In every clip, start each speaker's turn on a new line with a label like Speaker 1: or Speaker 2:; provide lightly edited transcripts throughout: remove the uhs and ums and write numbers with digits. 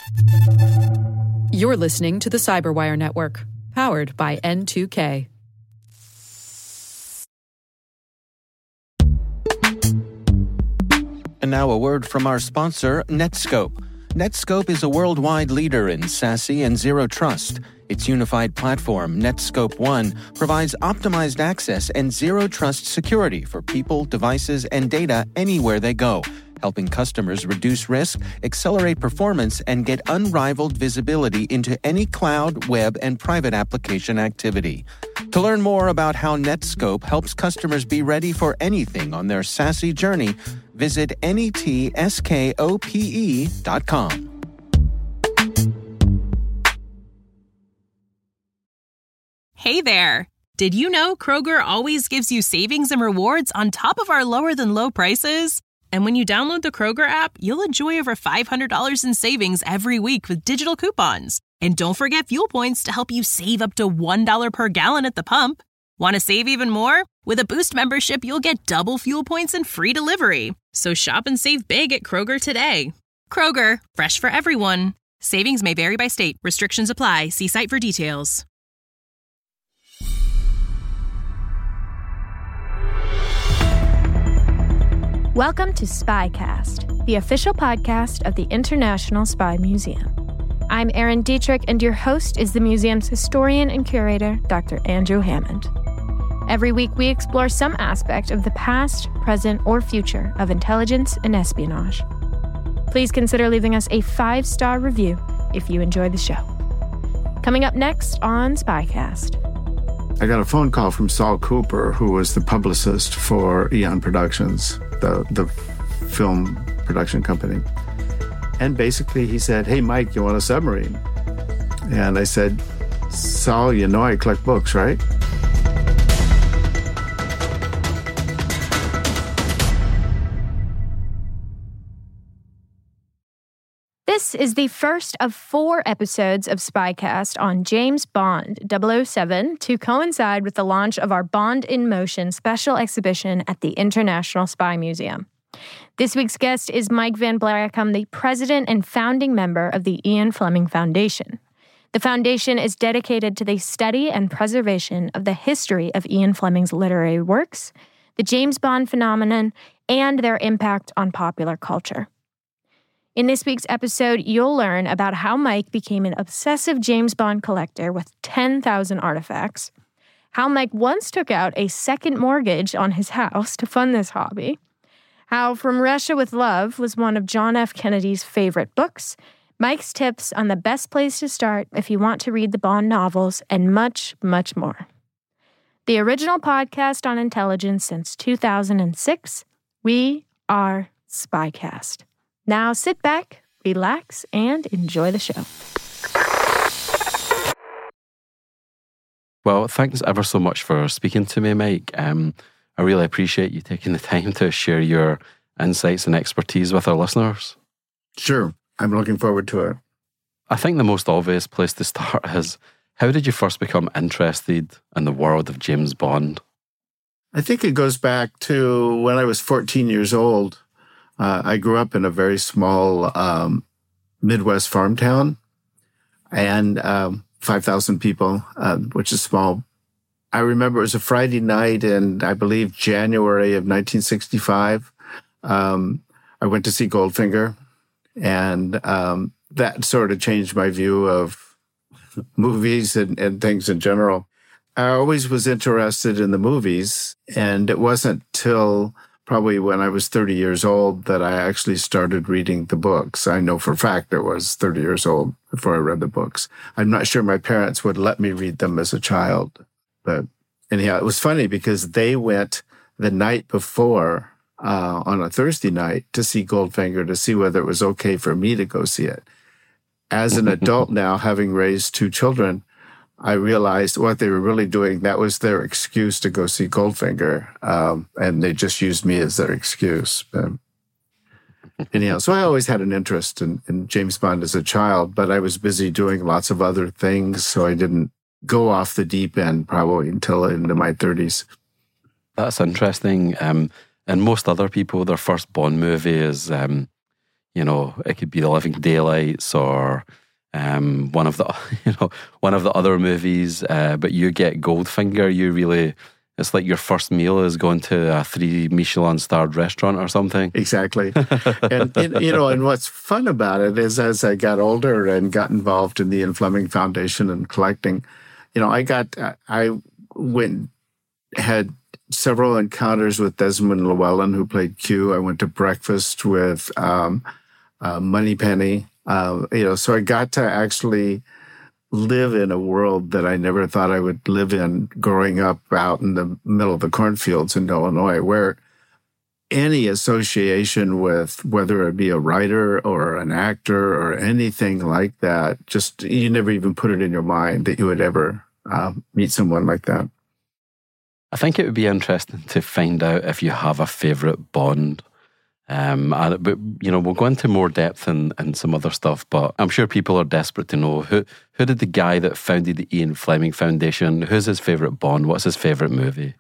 Speaker 1: You're listening to the Cyberwire Network, powered by N2K.
Speaker 2: And now a word from our sponsor, Netskope. Netskope is a worldwide leader in SASE and Zero Trust. Its unified platform, Netskope One, provides optimized access and Zero Trust security for people, devices, and data anywhere they go, helping customers reduce risk, accelerate performance, and get unrivaled visibility into any cloud, web, and private application activity. To learn more about how Netskope helps customers be ready for anything on their SASE journey, visit netskope.com.
Speaker 3: Hey there! Did you know Kroger always gives you savings and rewards on top of our lower-than-low prices? And when you download the Kroger app, you'll enjoy over $500 in savings every week with digital coupons. And don't forget fuel points to help you save up to $1 per gallon at the pump. Want to save even more? With a Boost membership, you'll get double fuel points and free delivery. So shop and save big at Kroger today. Kroger, fresh for everyone. Savings may vary by state. Restrictions apply. See site for details.
Speaker 4: Welcome to Spycast, the official podcast of the International Spy Museum. I'm Erin Dietrich, and your host is the museum's historian and curator, Dr. Andrew Hammond. Every week, we explore some aspect of the past, present, or future of intelligence and espionage. Please consider leaving us a 5-star review if you enjoy the show. Coming up next on Spycast.
Speaker 5: I got a phone call from Saul Cooper, who was the publicist for Eon Productions, the film production company. And basically he said, "Hey, Mike, you want a submarine?" And I said, "Saul, you know I collect books, right?"
Speaker 4: This is the first of 4 episodes of Spycast on James Bond 007 to coincide with the launch of our Bond in Motion special exhibition at the International Spy Museum. This week's guest is Mike Van Blaricum, the president and founding member of the Ian Fleming Foundation. The foundation is dedicated to the study and preservation of the history of Ian Fleming's literary works, the James Bond phenomenon, and their impact on popular culture. In this week's episode, you'll learn about how Mike became an obsessive James Bond collector with 10,000 artifacts, how Mike once took out a second mortgage on his house to fund this hobby, how From Russia with Love was one of John F. Kennedy's favorite books, Mike's tips on the best place to start if you want to read the Bond novels, and much, much more. The original podcast on intelligence since 2006, we are Spycast. Now sit back, relax, and enjoy the show.
Speaker 6: Well, thanks ever so much for speaking to me, Mike. I really appreciate you taking the time to share your insights and expertise with our listeners.
Speaker 5: Sure. I'm looking forward to it.
Speaker 6: I think the most obvious place to start is, how did you first become interested in the world of James Bond?
Speaker 5: I think it goes back to when I was 14 years old. I grew up in a very small Midwest farm town, and 5,000 people, which is small. I remember it was a Friday night in, I believe, January of 1965. I went to see Goldfinger, and that sort of changed my view of movies and things in general. I always was interested in the movies, and it wasn't till probably when I was 30 years old that I actually started reading the books. I know for a fact I was 30 years old before I read the books. I'm not sure my parents would let me read them as a child. But anyhow, it was funny because they went the night before on a Thursday night to see Goldfinger to see whether it was okay for me to go see it. As an adult now, having raised 2 children, I realized what they were really doing, that was their excuse to go see Goldfinger. And they just used me as their excuse. Anyhow, so I always had an interest in James Bond as a child, but I was busy doing lots of other things, so I didn't go off the deep end probably until into my 30s.
Speaker 6: That's interesting. And most other people, their first Bond movie is, You know, it could be The Living Daylights or one of the other movies. But you get Goldfinger. It's like your first meal is going to a 3 Michelin-starred restaurant or something.
Speaker 5: Exactly. And what's fun about it is as I got older and got involved in the Ian Fleming Foundation and collecting, I had several encounters with Desmond Llewellyn, who played Q. I went to breakfast with Moneypenny. So I got to actually live in a world that I never thought I would live in growing up out in the middle of the cornfields in Illinois, where any association with whether it be a writer or an actor or anything like that, just you never even put it in your mind that you would ever meet someone like that.
Speaker 6: I think it would be interesting to find out if you have a favourite Bond. But we'll go into more depth and some other stuff, but I'm sure people are desperate to know who did the guy that founded the Ian Fleming Foundation, who's his favourite Bond, what's his favourite movie?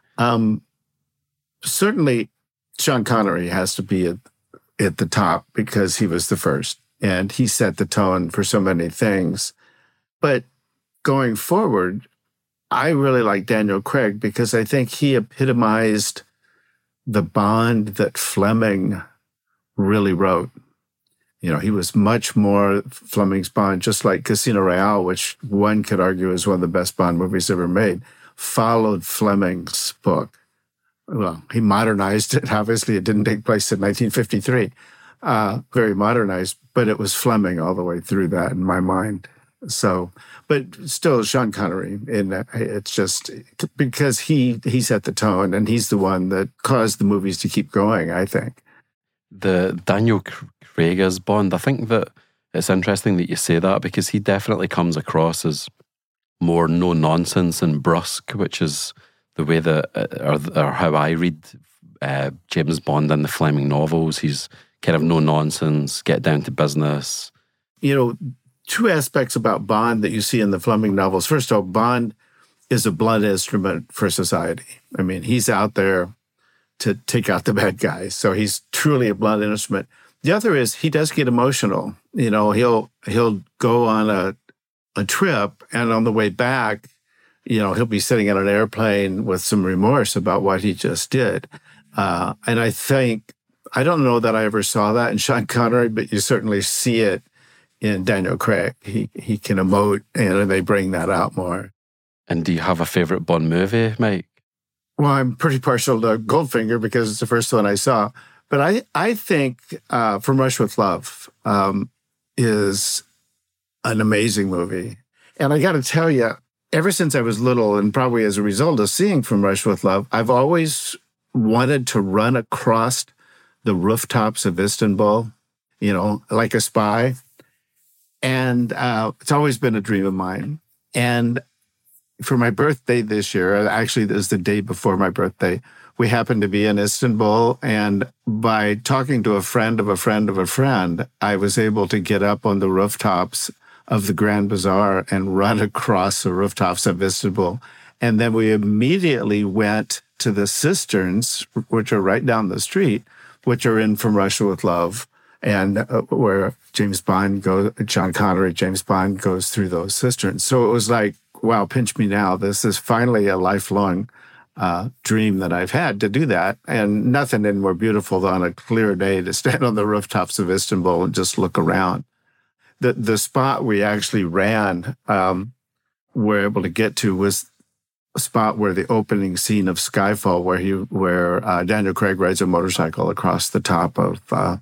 Speaker 5: Certainly Sean Connery has to be at the top because he was the first and he set the tone for so many things. But going forward, I really like Daniel Craig because I think he epitomized the Bond that Fleming really wrote. He was much more Fleming's Bond, just like Casino Royale, which one could argue is one of the best Bond movies ever made, followed Fleming's book. Well, he modernized it. Obviously, it didn't take place in 1953. Very modernized, but it was Fleming all the way through that in my mind. So, but still Sean Connery, and it's just because he set the tone and he's the one that caused the movies to keep going, I think.
Speaker 6: The Daniel Craig as Bond, I think that it's interesting that you say that because he definitely comes across as more no-nonsense and brusque, which is the way that, or how I read James Bond in the Fleming novels. He's kind of no-nonsense, get down to business.
Speaker 5: Two aspects about Bond that you see in the Fleming novels. First of all, Bond is a blunt instrument for society. I mean, he's out there to take out the bad guys. So he's truly a blunt instrument. The other is he does get emotional. He'll go on a trip and on the way back, he'll be sitting in an airplane with some remorse about what he just did. And I don't know that I ever saw that in Sean Connery, but you certainly see it in Daniel Craig. He can emote and they bring that out more.
Speaker 6: And do you have a favourite Bond movie, Mike?
Speaker 5: Well, I'm pretty partial to Goldfinger because it's the first one I saw. But I think From Russia with Love is an amazing movie. And I got to tell you, ever since I was little, and probably as a result of seeing From Russia with Love, I've always wanted to run across the rooftops of Istanbul, like a spy. And it's always been a dream of mine. And for my birthday this year, actually, this is the day before my birthday, we happened to be in Istanbul. And by talking to a friend of a friend of a friend, I was able to get up on the rooftops of the Grand Bazaar and run across the rooftops of Istanbul. And then we immediately went to the cisterns, which are right down the street, which are in From Russia with Love, and where James Bond Sean Connery, James Bond goes through those cisterns. So it was like, wow, pinch me now. This is finally a lifelong dream that I've had to do that. And nothing any more beautiful than on a clear day to stand on the rooftops of Istanbul and just look around. The spot we actually ran, were able to get to was a spot where the opening scene of Skyfall, where Daniel Craig rides a motorcycle across the top of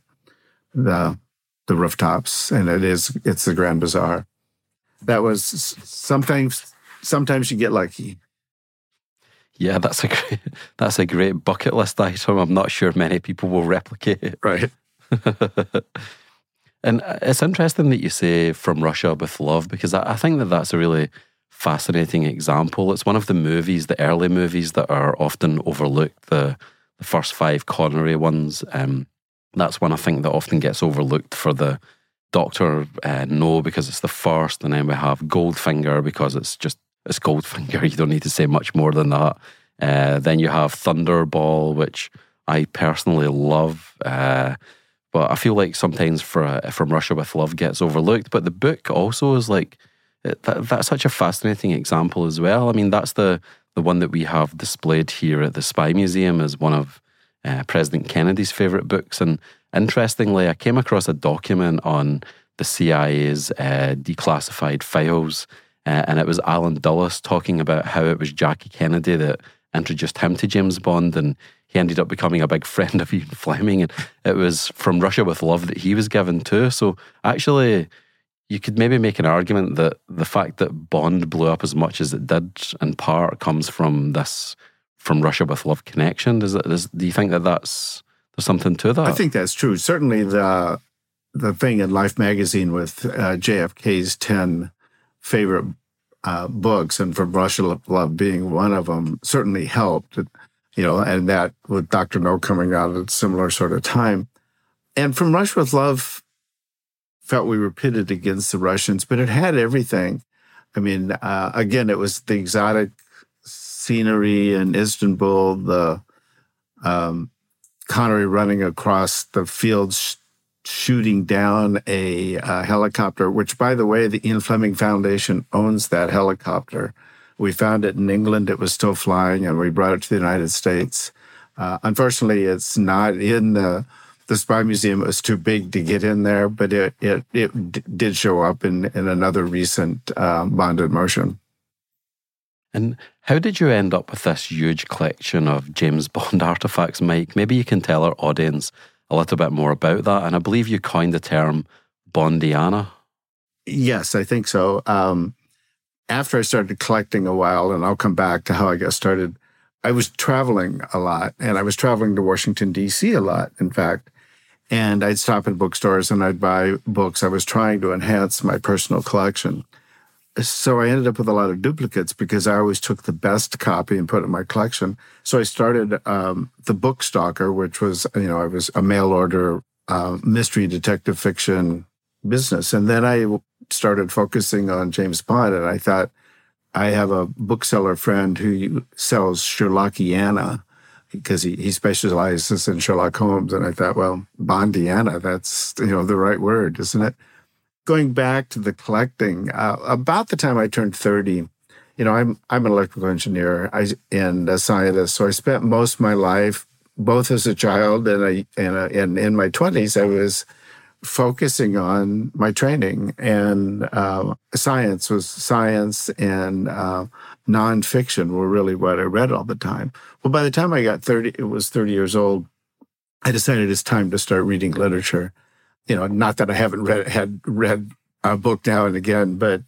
Speaker 5: the rooftops, and it's the Grand Bazaar. That was sometimes you get lucky.
Speaker 6: Yeah, that's a great bucket list item. I'm not sure many people will replicate it.
Speaker 5: Right.
Speaker 6: And it's interesting that you say From Russia with Love, because I think that that's a really fascinating example. It's one of the early movies that are often overlooked, the first 5 Connery ones. That's one I think that often gets overlooked for the Doctor No, because it's the first, and then we have Goldfinger because it's Goldfinger. You don't need to say much more than that. Then you have Thunderball, which I personally love. But I feel like sometimes From Russia with Love gets overlooked. But the book also is like, that's such a fascinating example as well. I mean, that's the one that we have displayed here at the Spy Museum as one of President Kennedy's favourite books. And interestingly, I came across a document on the CIA's declassified files, and it was Alan Dulles talking about how it was Jackie Kennedy that introduced him to James Bond, and he ended up becoming a big friend of Ian Fleming, and it was From Russia with Love that he was given too. So actually, you could maybe make an argument that the fact that Bond blew up as much as it did, in part, comes from this From Russia with Love connection. Do you think that there's something to that?
Speaker 5: I think that's true. Certainly the thing in Life magazine with JFK's 10 favorite books, and From Russia with Love being one of them, certainly helped. And that with Dr. No coming out at a similar sort of time. And From Russia with Love felt we were pitted against the Russians, but it had everything. I mean, again, it was the exotic scenery in Istanbul, the Connery running across the fields, shooting down a helicopter, which, by the way, the Ian Fleming Foundation owns that helicopter. We found it in England. It was still flying, and we brought it to the United States. Unfortunately, it's not in the Spy Museum. It was too big to get in there, but it did show up in another recent Bond in Motion.
Speaker 6: And how did you end up with this huge collection of James Bond artifacts, Mike? Maybe you can tell our audience a little bit more about that. And I believe you coined the term Bondiana.
Speaker 5: Yes, I think so. After I started collecting a while, and I'll come back to how I got started, I was traveling a lot, and I was traveling to Washington, D.C. a lot, in fact. And I'd stop at bookstores and I'd buy books. I was trying to enhance my personal collection. So I ended up with a lot of duplicates because I always took the best copy and put it in my collection. So I started the Book Stalker, which was, I was a mail order mystery detective fiction business. And then I started focusing on James Bond, and I thought, I have a bookseller friend who sells Sherlockiana because he specializes in Sherlock Holmes. And I thought, well, Bondiana, that's, the right word, isn't it? Going back to the collecting, about the time I turned 30, I'm an electrical engineer and a scientist. So I spent most of my life, both as a child and in my 20s, I was focusing on my training, and science and nonfiction were really what I read all the time. Well, by the time I got 30 years old, I decided it's time to start reading literature. Not that I haven't read a book now and again, but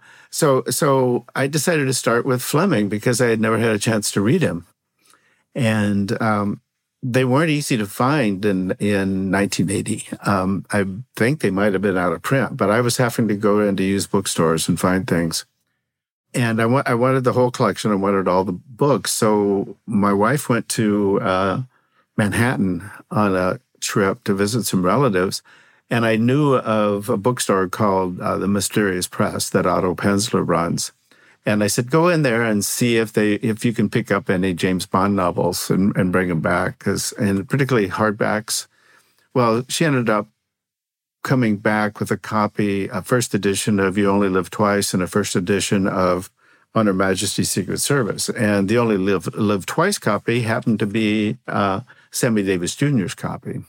Speaker 5: so I decided to start with Fleming because I had never had a chance to read him, and they weren't easy to find in 1980. I think they might have been out of print, but I was having to go into used bookstores and find things. And I wanted the whole collection. I wanted all the books. So my wife went to Manhattan on a trip to visit some relatives. And I knew of a bookstore called The Mysterious Press that Otto Penzler runs. And I said, go in there and see if you can pick up any James Bond novels and bring them back, and particularly hardbacks. Well, she ended up coming back with a first edition of You Only Live Twice and a first edition of On Her Majesty's Secret Service. And the Only Live Twice copy happened to be Sammy Davis Jr.'s copy.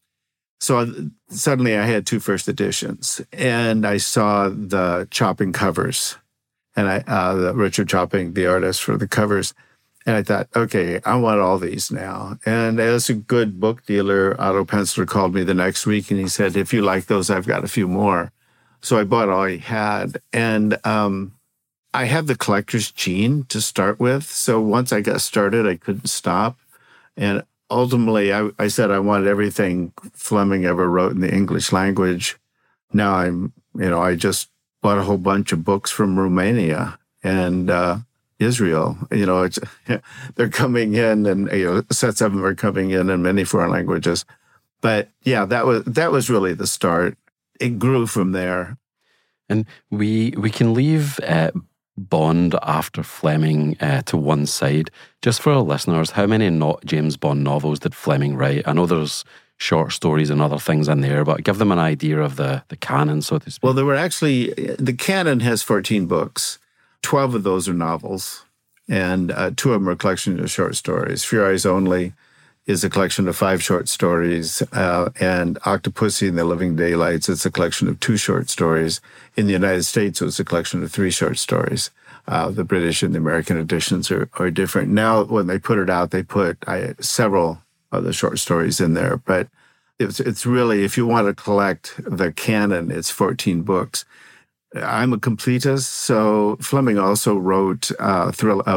Speaker 5: So suddenly I had two first editions, and I saw the Chopping covers. And the Richard Chopping, the artist for the covers. And I thought, okay, I want all these now. And as a good book dealer, Otto Penzler called me the next week and he said, if you like those, I've got a few more. So I bought all he had. And I had the collector's gene to start with. So once I got started, I couldn't stop. And ultimately, I said I wanted everything Fleming ever wrote in the English language. Now I just bought a whole bunch of books from Romania and Israel. They're coming in, and sets of them are coming in many foreign languages. But yeah, that was really the start. It grew from there.
Speaker 6: And we can leave Bond after Fleming to one side. Just for our listeners, how many James Bond novels did Fleming write? I know there's short stories and other things in there, but give them an idea of the canon, so to speak.
Speaker 5: Well, the canon has 14 books. 12 of those are novels, and 2 of them are collections of short stories. Few Eyes Only is a collection of 5 short stories, and Octopussy and the Living Daylights is a collection of 2 short stories. In the United States, it was a collection of 3 short stories. The British and the American editions are different. Now, when they put it out, they put several of the short stories in there. But it's really, if you want to collect the canon, it's 14 books. I'm a completist, so Fleming also wrote a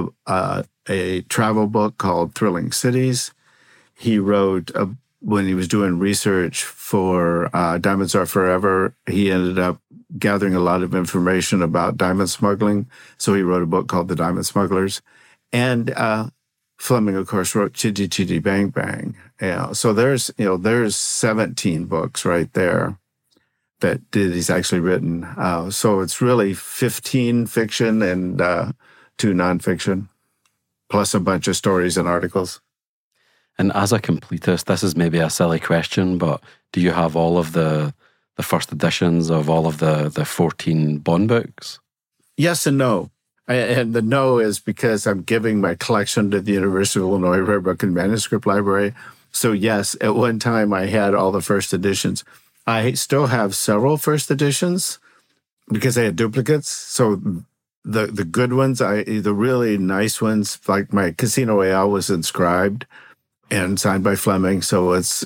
Speaker 5: travel book called Thrilling Cities. He wrote, when he was doing research for Diamonds Are Forever, he ended up gathering a lot of information about diamond smuggling. So he wrote a book called The Diamond Smugglers. And Fleming, of course, wrote Chitty Chitty Bang Bang. So there's 17 books right there that he's actually written. So it's really 15 fiction and 2 nonfiction, plus a bunch of stories and articles.
Speaker 6: And as a completist, this is maybe a silly question, but do you have all of the first editions of all of the 14 Bond books?
Speaker 5: Yes and no. And the no is because I'm giving my collection to the University of Illinois Rare Book and Manuscript Library. So yes, at one time I had all the first editions. I still have several first editions because I had duplicates. So the good ones, the really nice ones, like my Casino Royale was inscribed and signed by Fleming. So it's,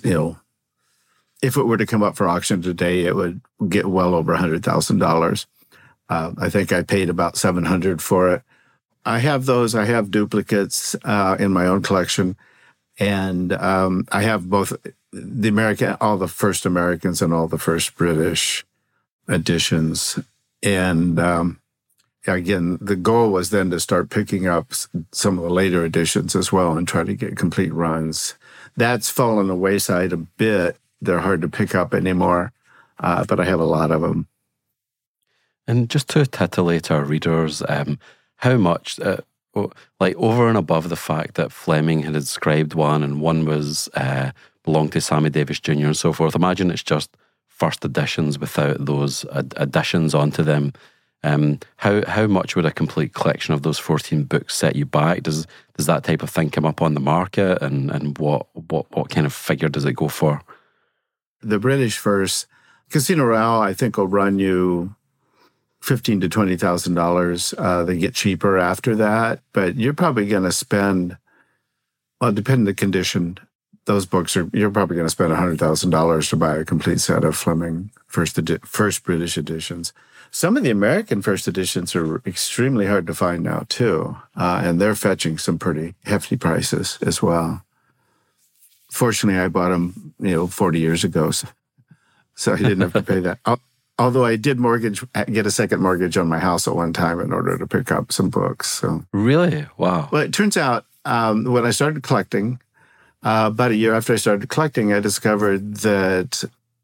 Speaker 5: if it were to come up for auction today, it would get well over $100,000. I think I paid about $700 for it. I have those. I have duplicates in my own collection. And I have both all the first Americans and all the first British editions. And again, the goal was then to start picking up some of the later editions as well and try to get complete runs. That's fallen the wayside a bit. They're hard to pick up anymore, but I have a lot of them.
Speaker 6: And just to titillate our readers, how much, over and above the fact that Fleming had inscribed one and one was belonged to Sammy Davis Jr. and so forth, imagine it's just first editions without those additions onto them. How much would a complete collection of those 14 books set you back? Does that type of thing come up on the market, and what kind of figure does it go for?
Speaker 5: The British first, Casino Royale, I think will run you $15,000 to $20,000. They get cheaper after that, but you're probably going to spend, well, depending on the condition, those books you're probably going to spend $100,000 to buy a complete set of Fleming first British editions. Some of the American first editions are extremely hard to find now too, and they're fetching some pretty hefty prices as well. Fortunately, I bought them, 40 years ago, so I didn't have to pay that. Although I did get a second mortgage on my house at one time in order to pick up some books. So
Speaker 6: really? Wow.
Speaker 5: Well, it turns out when I started collecting, about a year after I started collecting, I discovered that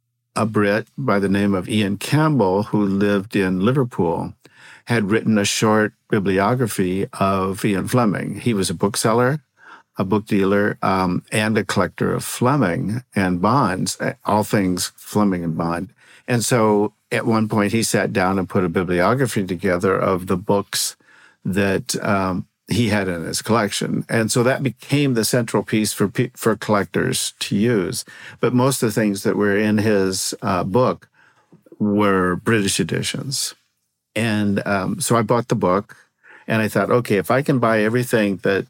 Speaker 5: a Brit by the name of Ian Campbell, who lived in Liverpool, had written a short bibliography of Ian Fleming. He was a bookseller, a book dealer, and a collector of Fleming and Bonds, all things Fleming and Bond. And so at one point he sat down and put a bibliography together of the books that he had in his collection. And so that became the central piece for collectors to use. But most of the things that were in his book were British editions. And so I bought the book and I thought, okay, if I can buy everything that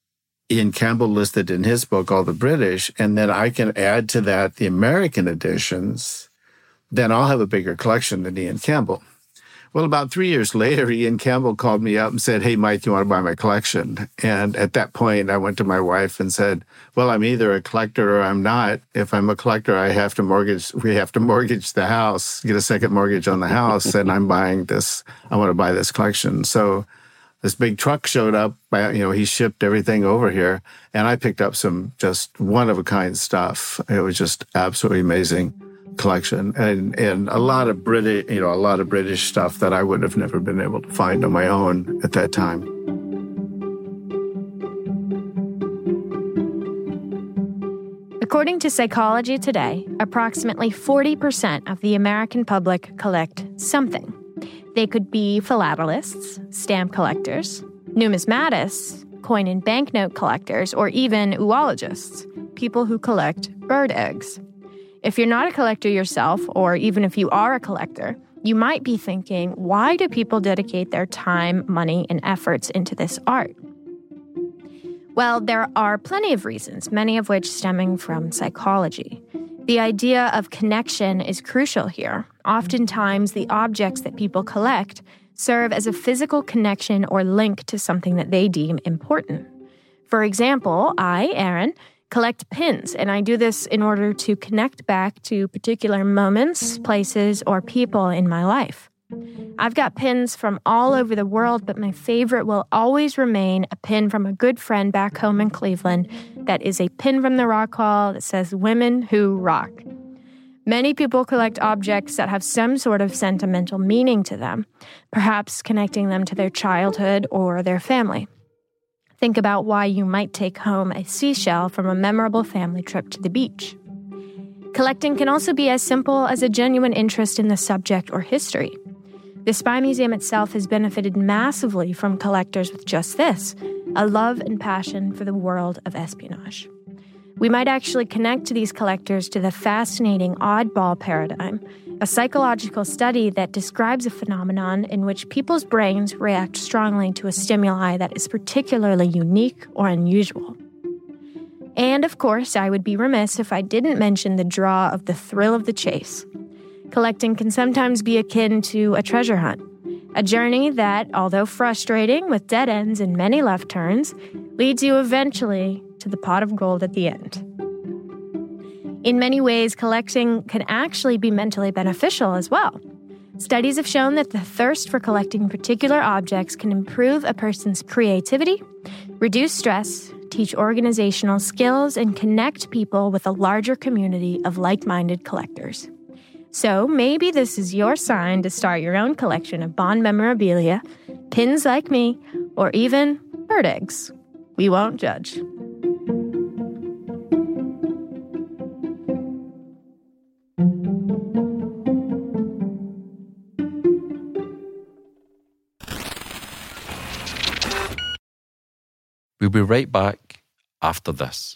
Speaker 5: Ian Campbell listed in his book, all the British, and then I can add to that the American editions, then I'll have a bigger collection than Ian Campbell. Well, about 3 years later, Ian Campbell called me up and said, "Hey, Mike, you want to buy my collection?" And at that point, I went to my wife and said, "Well, I'm either a collector or I'm not. If I'm a collector, we have to mortgage the house, get a second mortgage on the house, and I'm buying this. I want to buy this collection." So this big truck showed up. He shipped everything over here, and I picked up some just one-of-a-kind stuff. It was just absolutely amazing collection, and a lot of British stuff that I would have never been able to find on my own at that time.
Speaker 4: According to Psychology Today, approximately 40% of the American public collect something. They could be philatelists, stamp collectors, numismatists, coin and banknote collectors, or even oologists, people who collect bird eggs. If you're not a collector yourself, or even if you are a collector, you might be thinking, why do people dedicate their time, money, and efforts into this art? Well, there are plenty of reasons, many of which stemming from psychology. The idea of connection is crucial here. Oftentimes, the objects that people collect serve as a physical connection or link to something that they deem important. For example, I, Aaron, collect pins, and I do this in order to connect back to particular moments, places, or people in my life. I've got pins from all over the world, but my favorite will always remain a pin from a good friend back home in Cleveland that is a pin from the Rock Hall that says "Women Who Rock." Many people collect objects that have some sort of sentimental meaning to them, perhaps connecting them to their childhood or their family. Think about why you might take home a seashell from a memorable family trip to the beach. Collecting can also be as simple as a genuine interest in the subject or history. The Spy Museum itself has benefited massively from collectors with just this, a love and passion for the world of espionage. We might actually connect to these collectors to the fascinating oddball paradigm, a psychological study that describes a phenomenon in which people's brains react strongly to a stimuli that is particularly unique or unusual. And of course, I would be remiss if I didn't mention the draw of the thrill of the chase. Collecting can sometimes be akin to a treasure hunt, a journey that, although frustrating with dead ends and many left turns, leads you eventually to the pot of gold at the end. In many ways, collecting can actually be mentally beneficial as well. Studies have shown that the thirst for collecting particular objects can improve a person's creativity, reduce stress, teach organizational skills, and connect people with a larger community of like-minded collectors. So maybe this is your sign to start your own collection of Bond memorabilia, pins like me, or even bird eggs. We won't judge.
Speaker 6: We'll be right back after this.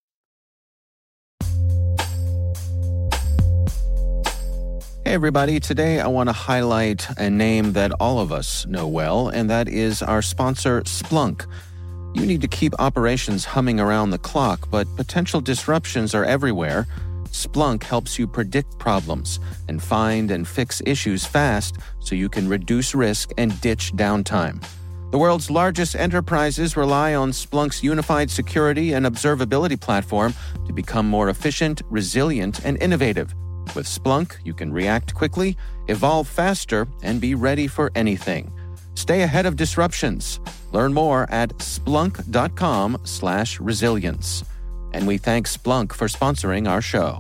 Speaker 2: Hey everybody, today I want to highlight a name that all of us know well, and that is our sponsor, Splunk. You need to keep operations humming around the clock, but potential disruptions are everywhere. Splunk helps you predict problems and find and fix issues fast so you can reduce risk and ditch downtime. The world's largest enterprises rely on Splunk's unified security and observability platform to become more efficient, resilient, and innovative. With Splunk, you can react quickly, evolve faster, and be ready for anything. Stay ahead of disruptions. Learn more at splunk.com/resilience. And we thank Splunk for sponsoring our show.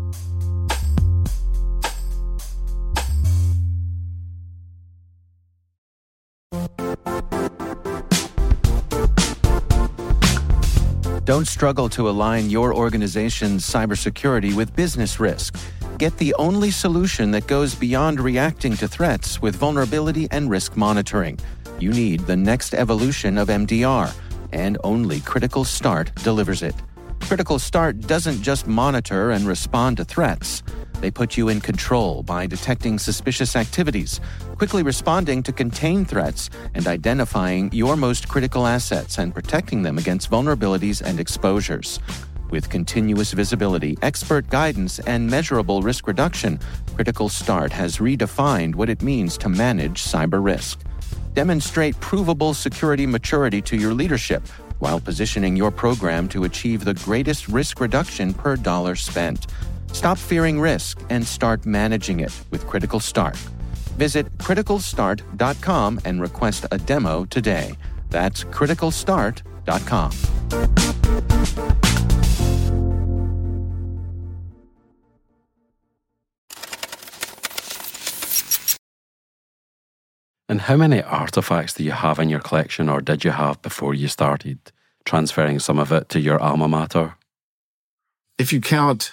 Speaker 2: Don't struggle to align your organization's cybersecurity with business risk. Get the only solution that goes beyond reacting to threats with vulnerability and risk monitoring. You need the next evolution of MDR, and only Critical Start delivers it. Critical Start doesn't just monitor and respond to threats. They put you in control by detecting suspicious activities, quickly responding to contain threats, and identifying your most critical assets and protecting them against vulnerabilities and exposures. With continuous visibility, expert guidance, and measurable risk reduction, Critical Start has redefined what it means to manage cyber risk. Demonstrate provable security maturity to your leadership while positioning your program to achieve the greatest risk reduction per dollar spent. Stop fearing risk and start managing it with Critical Start. Visit criticalstart.com and request a demo today. That's criticalstart.com.
Speaker 6: And how many artifacts do you have in your collection, or did you have before you started transferring some of it to your alma mater?
Speaker 5: if you count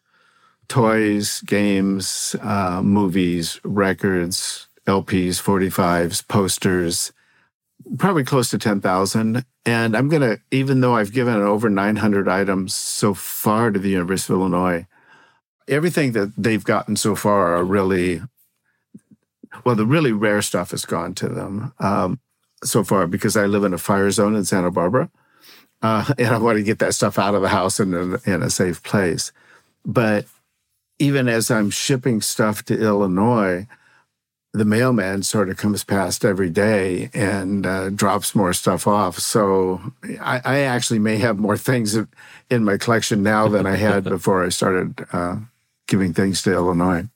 Speaker 5: toys, games, movies, records, LPs, 45s, posters, probably close to 10,000. And I'm going to, even though I've given over 900 items so far to the University of Illinois, everything that they've gotten so far are really, well, the really rare stuff has gone to them so far because I live in a fire zone in Santa Barbara. And I want to get that stuff out of the house in a safe place. But even as I'm shipping stuff to Illinois, the mailman sort of comes past every day and drops more stuff off. So I actually may have more things in my collection now than I had before I started giving things to Illinois.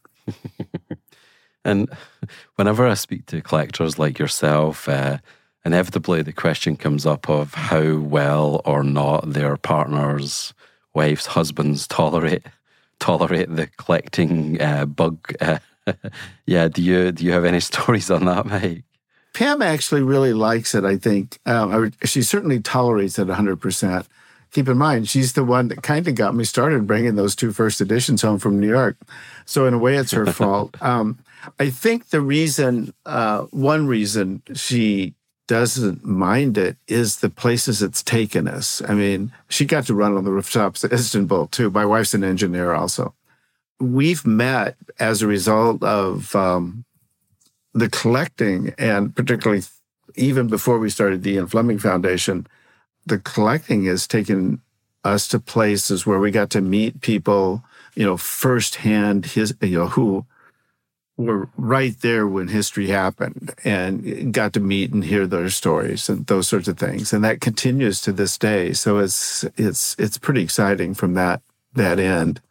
Speaker 6: And whenever I speak to collectors like yourself, inevitably the question comes up of how well or not their partners, wives, husbands tolerate the collecting bug. Yeah, do you have any stories on that, Mike?
Speaker 5: Pam actually really likes it, I think. She certainly tolerates it 100%. Keep in mind, she's the one that kind of got me started bringing those 2 first editions home from New York. So in a way, it's her fault. I think the reason, one reason she doesn't mind it is the places it's taken us. I mean, she got to run on the rooftops at Istanbul, too. My wife's an engineer also. We've met as a result of the collecting, and particularly even before we started the Ian Fleming Foundation, the collecting has taken us to places where we got to meet people, firsthand, who were right there when history happened and got to meet and hear their stories and those sorts of things. And that continues to this day. So it's pretty exciting from that end.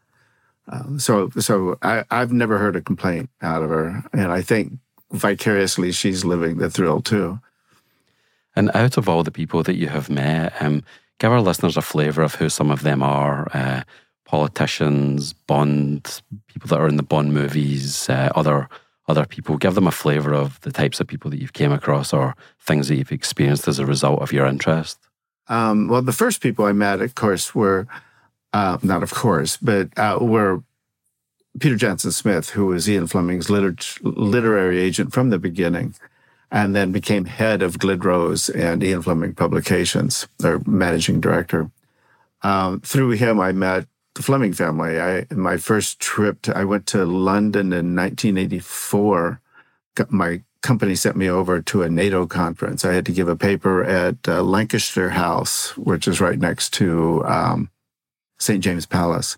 Speaker 5: So I've never heard a complaint out of her. And I think vicariously she's living the thrill too.
Speaker 6: And out of all the people that you have met, give our listeners a flavour of who some of them are. Politicians, Bond, people that are in the Bond movies, other people. Give them a flavour of the types of people that you've came across or things that you've experienced as a result of your interest.
Speaker 5: Well, the first people I met, of course, were, were Peter Jensen Smith, who was Ian Fleming's literary agent from the beginning, and then became head of Glidrose and Ian Fleming Publications, their managing director. Through him, I met the Fleming family. My first trip, I went to London in 1984. My company sent me over to a NATO conference. I had to give a paper at Lancaster House, which is right next to St. James Palace.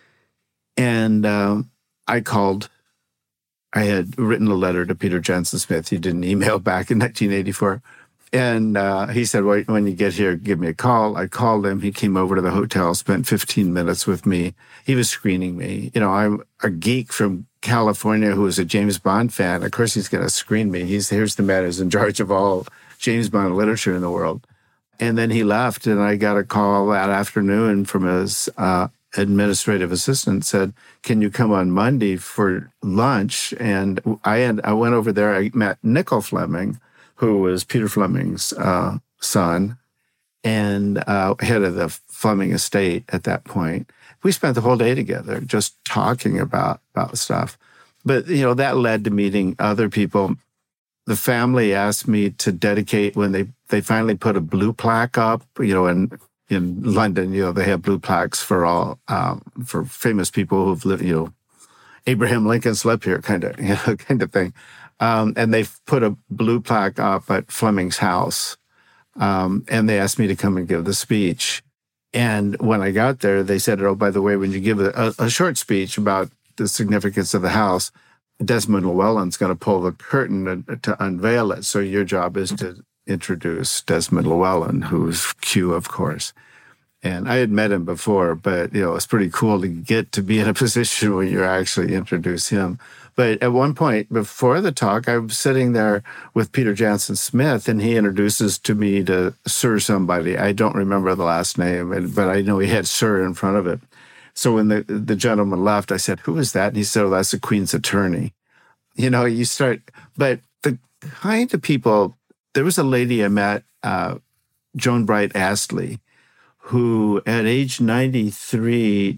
Speaker 5: And I called. I had written a letter to Peter Jensen Smith. He did an email back in 1984. And he said, well, when you get here, give me a call. I called him. He came over to the hotel, spent 15 minutes with me. He was screening me. I'm a geek from California who is a James Bond fan. Of course, he's going to screen me. Here's the man who's in charge of all James Bond literature in the world. And then he left, and I got a call that afternoon from his administrative assistant, said, can you come on Monday for lunch? And I went over there. I met Nicol Fleming, who was Peter Fleming's son and head of the Fleming estate at that point. We spent the whole day together just talking about stuff. But, that led to meeting other people. The family asked me to dedicate, when they finally put a blue plaque up, in London, they have blue plaques for all, for famous people who've lived, Abraham Lincoln slept here kind of thing. And they put a blue plaque up at Fleming's house. And they asked me to come and give the speech. And when I got there, they said, oh, by the way, when you give a short speech about the significance of the house, Desmond Llewellyn's going to pull the curtain to unveil it. So your job is to introduce Desmond Llewellyn, who's Q, of course. And I had met him before, but, it's pretty cool to get to be in a position where you actually introduce him. But at one point before the talk, I was sitting there with Peter Jensen Smith, and he introduces to me to Sir somebody. I don't remember the last name, but I know he had Sir in front of it. So when the gentleman left, I said, who is that? And he said, oh, that's the Queen's attorney. You start, but the kind of people, there was a lady I met, Joan Bright Astley, who at age 93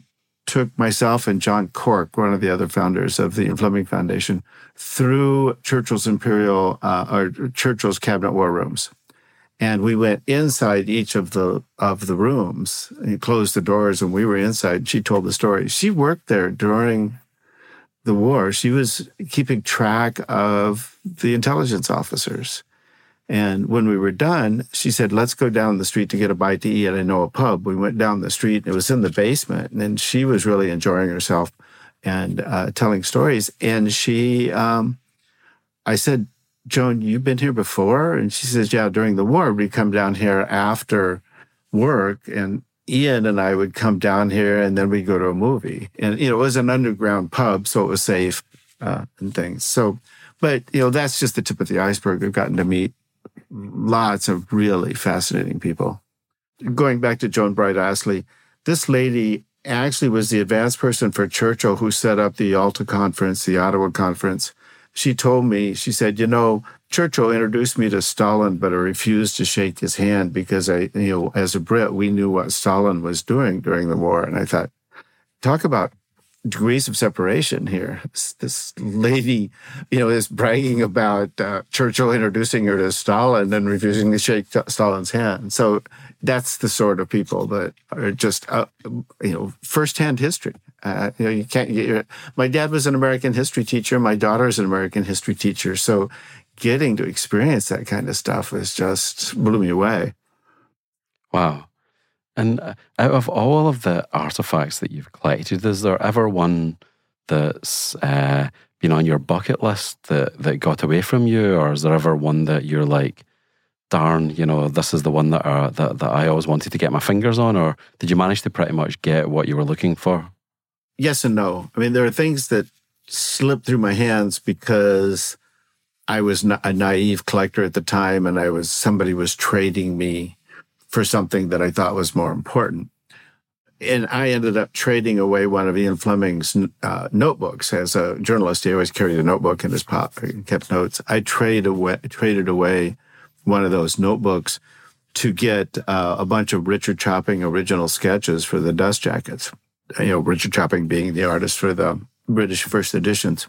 Speaker 5: took myself and John Cork, one of the other founders of the Ian Fleming Foundation, through Churchill's Churchill's Cabinet War Rooms. And we went inside each of the rooms and closed the doors, and we were inside. She told the story. She worked there during the war. She was keeping track of the intelligence officers. And when we were done, she said, let's go down the street to get a bite to eat at a pub. We went down the street. It was in the basement. And she was really enjoying herself and telling stories. And I said, Joan, you've been here before? And she says, yeah, during the war, we'd come down here after work, and Ian and I would come down here, and then we'd go to a movie. And, it was an underground pub, so it was safe and things. So, but, that's just the tip of the iceberg. We've gotten to meet lots of really fascinating people. Going back to Joan Bright Astley, this lady actually was the advance person for Churchill who set up the Yalta Conference, the Ottawa Conference. She told me, she said, Churchill introduced me to Stalin, but I refused to shake his hand because as a Brit, we knew what Stalin was doing during the war. And I thought, talk about degrees of separation here. This lady, is bragging about Churchill introducing her to Stalin and refusing to shake Stalin's hand. So that's the sort of people that are just, firsthand history. You can't get my dad was an American history teacher. My daughter's an American history teacher. So getting to experience that kind of stuff was just blew me away.
Speaker 6: Wow. And out of all of the artifacts that you've collected, is there ever one that's been on your bucket list that got away from you? Or is there ever one that you're like, darn, this is the one that I always wanted to get my fingers on? Or did you manage to pretty much get what you were looking for?
Speaker 5: Yes and no. I mean, there are things that slipped through my hands because I was a naive collector at the time, and somebody was trading me for something that I thought was more important. And I ended up trading away one of Ian Fleming's notebooks. As a journalist, he always carried a notebook in his pocket and kept notes. I traded away one of those notebooks to get a bunch of Richard Chopping original sketches for the Dust Jackets. Richard Chopping being the artist for the British first editions.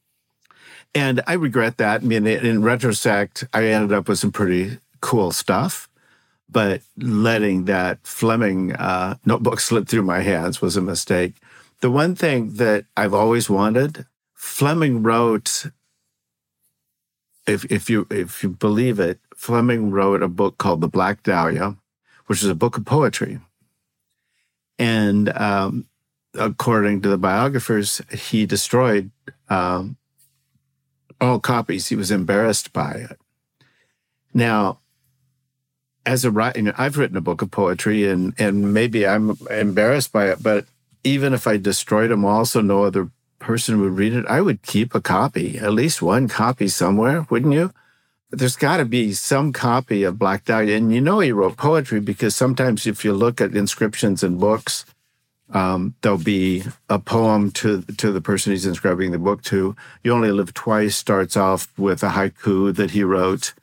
Speaker 5: And I regret that. I mean, in retrospect, I ended up with some pretty cool stuff. But letting that Fleming notebook slip through my hands was a mistake. The one thing that I've always wanted, Fleming wrote, if you believe it, Fleming wrote a book called The Black Dahlia, which is a book of poetry. And according to the biographers, he destroyed all copies. He was embarrassed by it. Now, as a writer, I've written a book of poetry, and maybe I'm embarrassed by it, but even if I destroyed them all so no other person would read it, I would keep a copy, at least one copy somewhere, wouldn't you? There's got to be some copy of Black Dahlia. And he wrote poetry because sometimes if you look at inscriptions in books, there'll be a poem to the person he's inscribing the book to. You Only Live Twice starts off with a haiku that he wrote.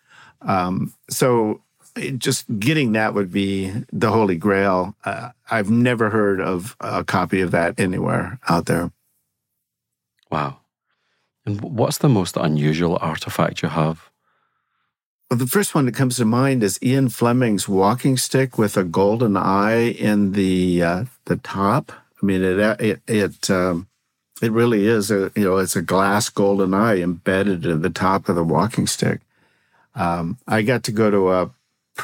Speaker 5: So just getting that would be the holy grail. I've never heard of a copy of that anywhere out there.
Speaker 6: Wow. And what's the most unusual artifact you have?
Speaker 5: Well, the first one that comes to mind is Ian Fleming's walking stick with a golden eye in the top. I mean, it really is it's a glass golden eye embedded in the top of the walking stick. I got to go to a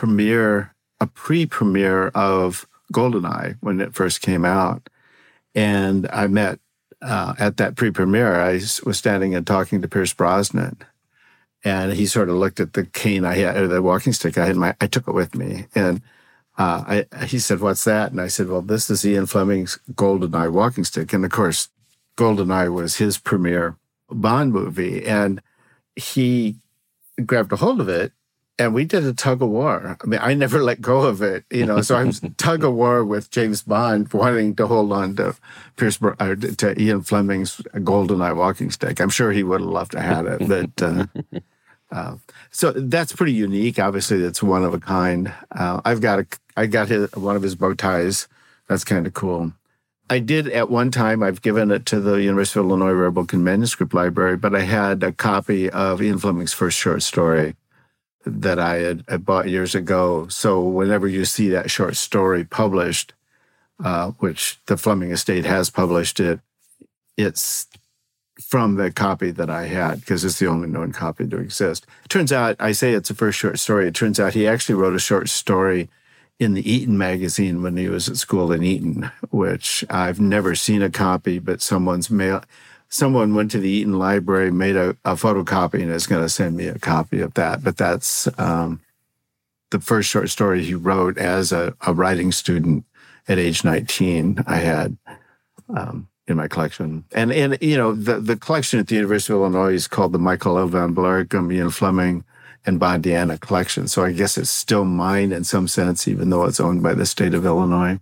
Speaker 5: pre-premiere of GoldenEye when it first came out, and I met at that pre-premiere. I was standing and talking to Pierce Brosnan. And he sort of looked at the cane I had, or the walking stick I had. I took it with me, and he said, "What's that?" And I said, "Well, this is Ian Fleming's GoldenEye walking stick." And of course, GoldenEye was his premiere Bond movie, and he grabbed a hold of it, and we did a tug of war. I mean, I never let go of it, So I was tug of war with James Bond, wanting to hold on to to Ian Fleming's GoldenEye walking stick. I'm sure he would have loved to have it, but. So that's pretty unique. Obviously, that's one of a kind. I got one of his bow ties. That's kind of cool. I did at one time. I've given it to the University of Illinois Rare Book and Manuscript Library, but I had a copy of Ian Fleming's first short story that I had bought years ago. So whenever you see that short story published, which the Fleming estate has published it's from the copy that I had, because it's the only known copy to exist. It turns out, I say it's a first short story. It turns out he actually wrote a short story in the Eton magazine when he was at school in Eton, which I've never seen a copy, but someone went to the Eton library, made a photocopy, and is going to send me a copy of that. But that's the first short story he wrote as a writing student at age 19. I had in my collection. And the collection at the University of Illinois is called the Michael L. Van Blaricum, Ian Fleming, and Bondiana collection. So I guess it's still mine in some sense, even though it's owned by the state of Illinois.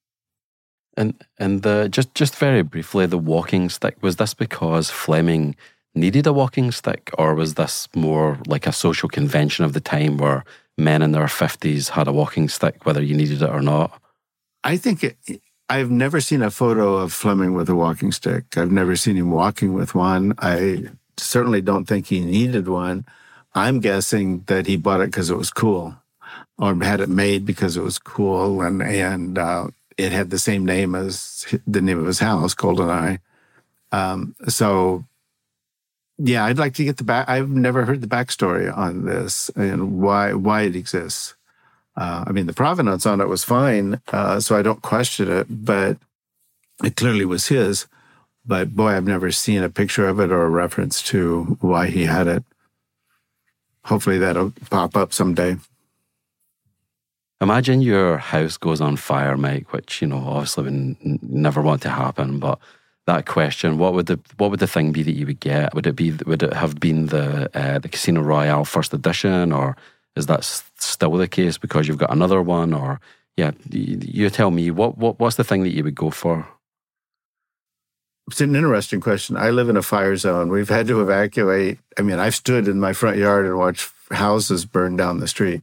Speaker 6: And just very briefly, the walking stick, was this because Fleming needed a walking stick, or was this more like a social convention of the time where men in their 50s had a walking stick, whether you needed it or not?
Speaker 5: I think I've never seen a photo of Fleming with a walking stick. I've never seen him walking with one. I certainly don't think he needed one. I'm guessing that he bought it because it was cool, or had it made because it was cool, and it had the same name as the name of his house, Goldeneye. So, yeah, I'd like to get the back. I've never heard the backstory on this and why it exists. The provenance on it was fine, so I don't question it, but it clearly was his. But boy, I've never seen a picture of it or a reference to why he had it. Hopefully that'll pop up someday.
Speaker 6: Imagine your house goes on fire, Mike, which, obviously would never want to happen. But that question, what would the thing be that you would get? Would it have been the Casino Royale first edition, or is that still the case because you've got another one? Or you tell me, what's the thing that you would go for?
Speaker 5: It's an interesting question. I live in a fire zone. We've had to evacuate. I've stood in my front yard and watched houses burn down the street.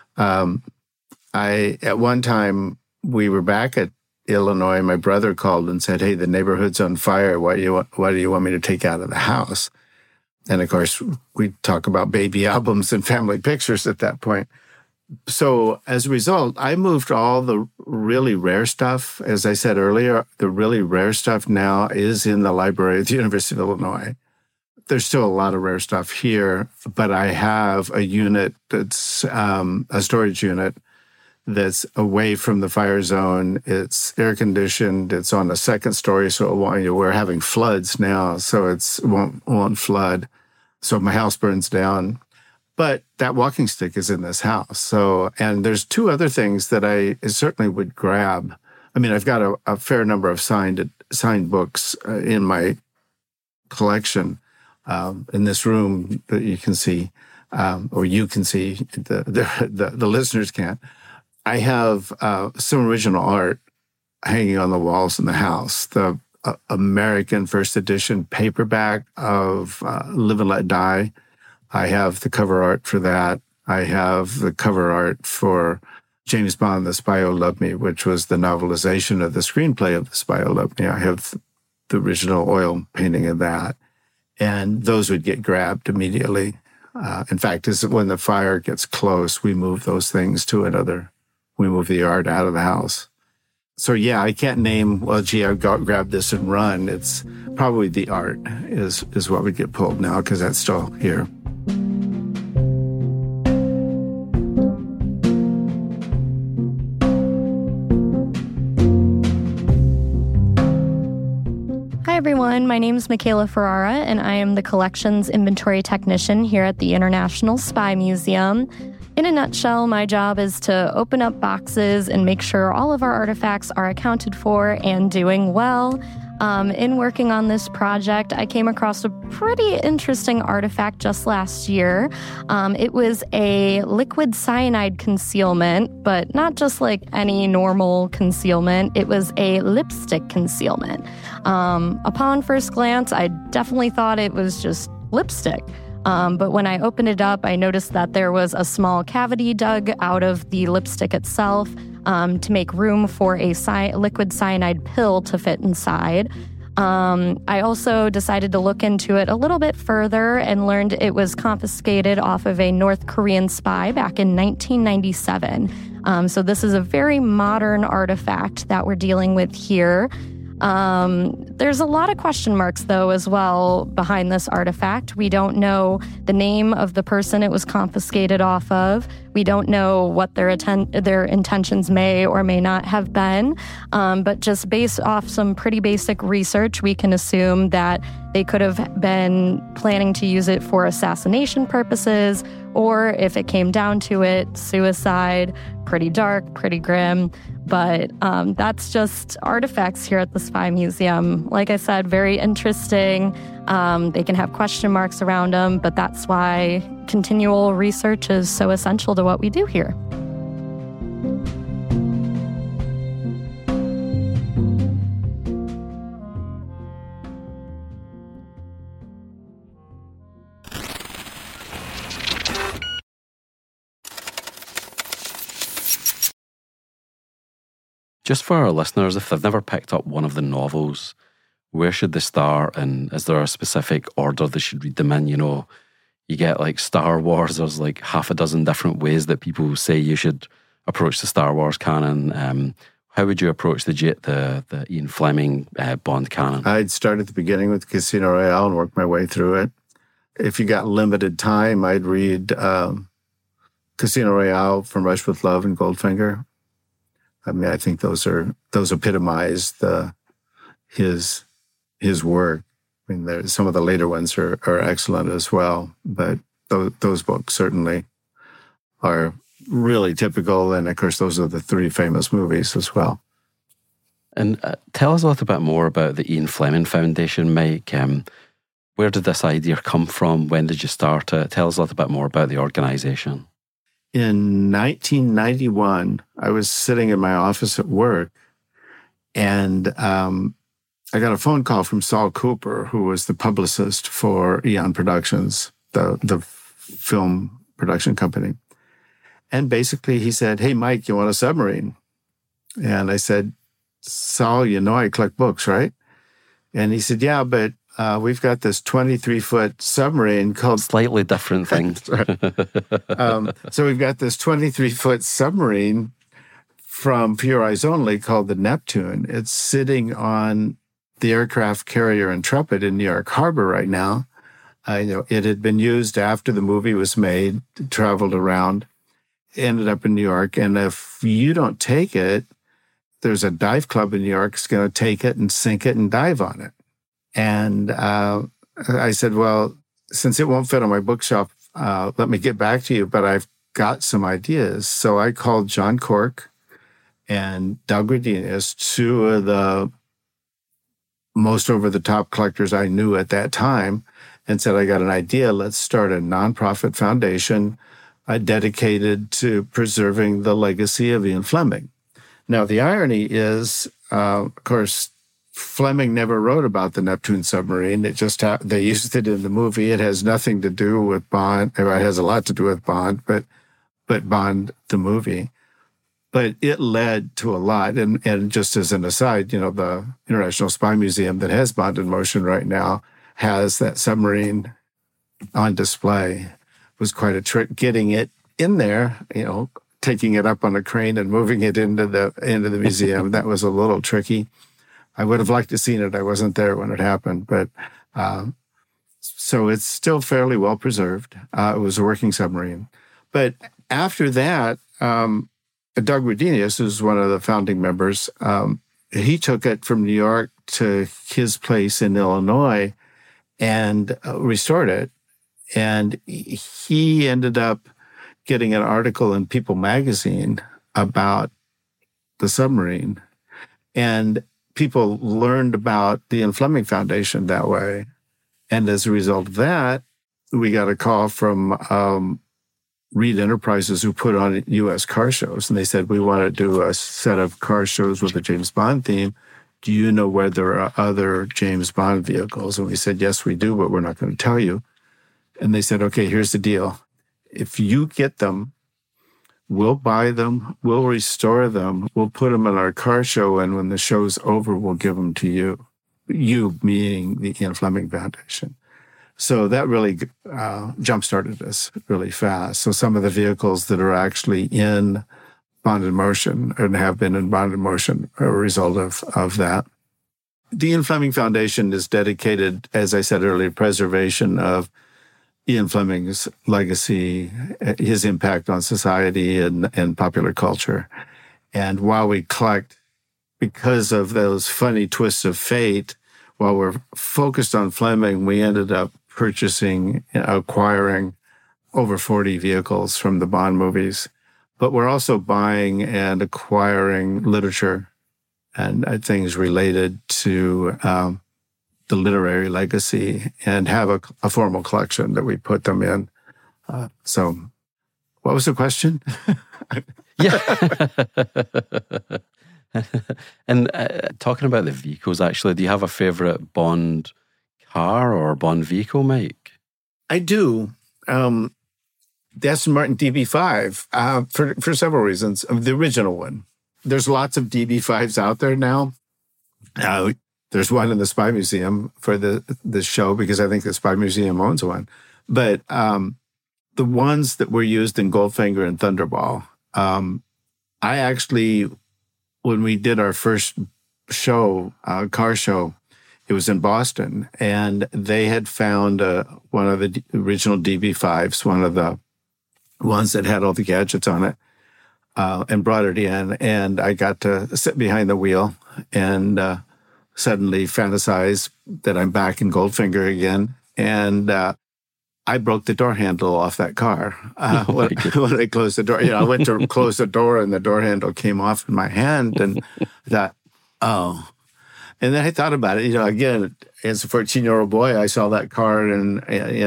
Speaker 5: At one time, we were back at Illinois. My brother called and said, "Hey, the neighborhood's on fire. What do you want me to take out of the house?" And of course, we talk about baby albums and family pictures at that point. So as a result, I moved all the really rare stuff. As I said earlier, the really rare stuff now is in the library at the University of Illinois. There's still a lot of rare stuff here, but I have a unit that's a storage unit that's away from the fire zone. It's air conditioned. It's on the second story, so we're having floods now, so it won't flood. So my house burns down. But that walking stick is in this house. So, and there's two other things that I certainly would grab. I've got a fair number of signed books in my collection in this room that you can see, or you can see. The listeners can't. I have some original art hanging on the walls in the house. The American first edition paperback of Live and Let Die. I have the cover art for that. I have the cover art for James Bond, The Spy Who Loved Me, which was the novelization of the screenplay of The Spy Who Loved Me. I have the original oil painting of that. And those would get grabbed immediately. In fact, when the fire gets close, we move those things to we move the art out of the house. So yeah, I can't name, I've grab this and run. It's probably the art is what would get pulled now, because that's still here.
Speaker 4: Hi everyone, my name is Michaela Ferrara, and I am the Collections Inventory Technician here at the International Spy Museum. In a nutshell, my job is to open up boxes and make sure all of our artifacts are accounted for and doing well. In working on this project, I came across a pretty interesting artifact just last year. It was a liquid cyanide concealment, but not just like any normal concealment. It was a lipstick concealment. Upon first glance, I definitely thought it was just lipstick. But when I opened it up, I noticed that there was a small cavity dug out of the lipstick itself.
Speaker 7: to make room for a liquid cyanide pill to fit inside. I also decided to look into it a little bit further and learned it was confiscated off of a North Korean spy back in 1997. So this is a very modern artifact that we're dealing with here. There's a lot of question marks, though, as well behind this artifact. We don't know the name of the person it was confiscated off of. We don't know what their intentions may or may not have been. But just based off some pretty basic research, we can assume that they could have been planning to use it for assassination purposes, or if it came down to it, suicide. Pretty dark, pretty grim. But that's just artifacts here at the Spy Museum. Like I said, very interesting. They can have question marks around them, but that's why continual research is so essential to what we do here.
Speaker 6: Just for our listeners, if they've never picked up one of the novels, where should they start? And is there a specific order they should read them in? You know, you get like Star Wars, there's like half a dozen different ways that people say you should approach the Star Wars canon. How would you approach the Ian Fleming Bond canon?
Speaker 5: I'd start at the beginning with Casino Royale and work my way through it. If you got limited time, I'd read Casino Royale, From Russia with Love, and Goldfinger. I mean, I think those epitomize his work. I mean, some of the later ones are excellent as well, but those books certainly are really typical. And of course, those are the three famous movies as well.
Speaker 6: And tell us a little bit more about the Ian Fleming Foundation, Mike. Where did this idea come from? When did you start it? Tell us a little bit more about the organization.
Speaker 5: In 1991, I was sitting in my office at work, and I got a phone call from Saul Cooper, who was the publicist for Eon Productions, the film production company. And basically he said, "Hey, Mike, you want a submarine?" And I said, "Saul, you know I collect books, right?" And he said, "Yeah, but we've got this 23-foot submarine called..."
Speaker 6: Slightly different thing.
Speaker 5: So we've got this 23-foot submarine from For Your Eyes Only called the Neptune. It's sitting on the aircraft carrier Intrepid in New York Harbor right now. It had been used after the movie was made, traveled around, ended up in New York. And if you don't take it, there's a dive club in New York that's going to take it and sink it and dive on it. And I said, well, since it won't fit on my bookshelf, let me get back to you, but I've got some ideas. So I called John Cork and Doug Rodinius, two of the most over-the-top collectors I knew at that time, and said, I got an idea. Let's start a nonprofit foundation dedicated to preserving the legacy of Ian Fleming. Now, the irony is, of course, Fleming never wrote about the Neptune submarine. It just they used it in the movie. It has nothing to do with Bond. It has a lot to do with Bond, but Bond the movie. But it led to a lot. And just as an aside, the International Spy Museum that has Bond in Motion right now has that submarine on display. It was quite a trick getting it in there, taking it up on a crane and moving it into the museum. That was a little tricky. I would have liked to seen it. I wasn't there when it happened, but so it's still fairly well preserved. It was a working submarine. But after that, Doug Rodinius, who's one of the founding members, he took it from New York to his place in Illinois and restored it. And he ended up getting an article in People magazine about the submarine. And people learned about the Ian Fleming Foundation that way. And as a result of that, we got a call from Reed Enterprises, who put on U.S. car shows. And they said, we want to do a set of car shows with a James Bond theme. Do you know where there are other James Bond vehicles? And we said, yes, we do, but we're not going to tell you. And they said, okay, here's the deal. If you get them, We'll buy them, we'll restore them, we'll put them in our car show, and when the show's over, we'll give them to you. You meaning the Ian Fleming Foundation. So that really jump-started us really fast. So some of the vehicles that are actually in Bond in Motion and have been in Bond in Motion are a result of that. The Ian Fleming Foundation is dedicated, as I said earlier, preservation of Ian Fleming's legacy, his impact on society and popular culture. And while we collect, because of those funny twists of fate, while we're focused on Fleming, we ended up acquiring over 40 vehicles from the Bond movies. But we're also buying and acquiring literature and things related to the literary legacy, and have a formal collection that we put them in. So what was the question?
Speaker 6: Yeah. And talking about the vehicles, actually, do you have a favorite Bond car or Bond vehicle, Mike?
Speaker 5: I do. The Aston Martin DB5, for several reasons. The original one. There's lots of DB5s out there now. There's one in the Spy Museum for the show, because I think the Spy Museum owns one. But the ones that were used in Goldfinger and Thunderball, I actually, when we did our first show, car show, it was in Boston, and they had found one of the original DB5s, one of the ones that had all the gadgets on it, and brought it in. And I got to sit behind the wheel and suddenly fantasize that I'm back in Goldfinger again. And I broke the door handle off that car when I closed the door. I went to close the door, and the door handle came off in my hand, and I thought, oh. And then I thought about it. Again, as a 14-year-old boy, I saw that car in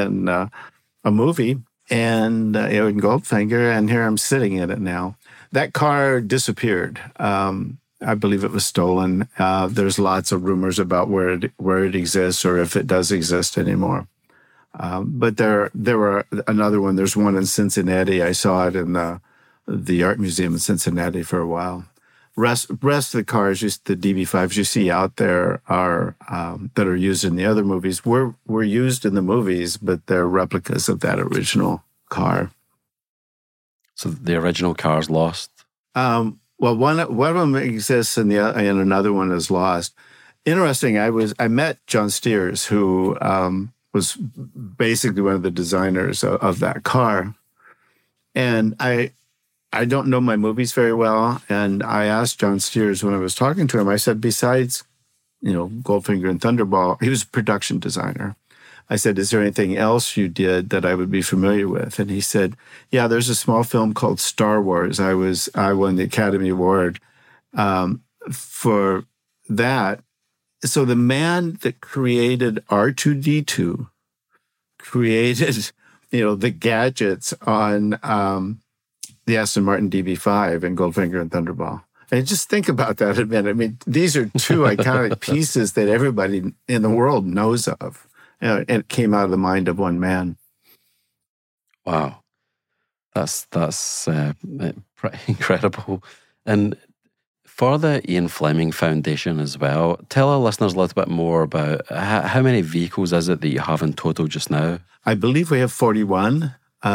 Speaker 5: a movie, and in Goldfinger, and here I'm sitting in it now. That car disappeared. I believe it was stolen. There's lots of rumors about where it exists, or if it does exist anymore. But there were another one. There's one in Cincinnati. I saw it in the Art Museum in Cincinnati for a while. Rest of the cars, just the DB5s you see out there, are that are used in the other movies were used in the movies, but they're replicas of that original car.
Speaker 6: So the original car's lost?
Speaker 5: Well, one of them exists, and another one is lost. Interesting. I met John Steers, who was basically one of the designers of that car, and I don't know my movies very well, and I asked John Steers when I was talking to him. I said, besides, Goldfinger and Thunderball, he was a production designer. I said, is there anything else you did that I would be familiar with? And he said, yeah, there's a small film called Star Wars. I won the Academy Award for that. So the man that created R2-D2 created, the gadgets on the Aston Martin DB5 and Goldfinger and Thunderball. And just think about that a minute. I mean, these are two iconic pieces that everybody in the world knows of. And it came out of the mind of one man.
Speaker 6: Wow. That's pretty incredible. And for the Ian Fleming Foundation as well, tell our listeners a little bit more about how many vehicles is it that you have in total just now?
Speaker 5: I believe we have 41.